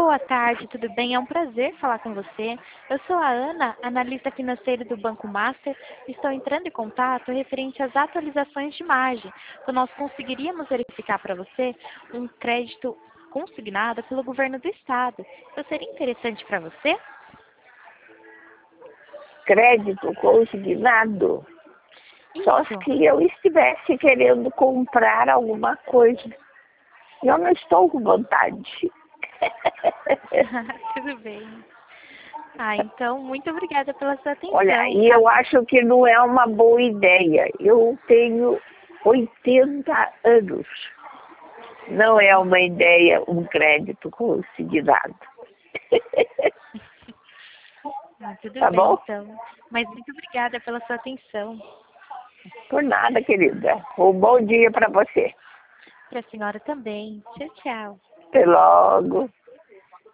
Boa tarde, tudo bem? É um prazer falar com você. Eu sou a Ana, analista financeira do Banco Master. Estou entrando em contato referente às atualizações de margem, que nós conseguiríamos verificar para você um crédito consignado pelo governo do estado. Isso seria interessante para você? Crédito consignado? Só Isso. se eu estivesse querendo comprar alguma coisa. Eu não estou com vontade. Tudo bem. Então, muito obrigada pela sua atenção. Olha, e eu acho que não é uma boa ideia. Eu tenho 80 anos. Não é uma ideia um crédito consignado. Tudo Tá bem, bom? então. Mas muito obrigada pela sua atenção. Por nada, querida. Um bom dia para você. Para a senhora também. Tchau, tchau. Até logo.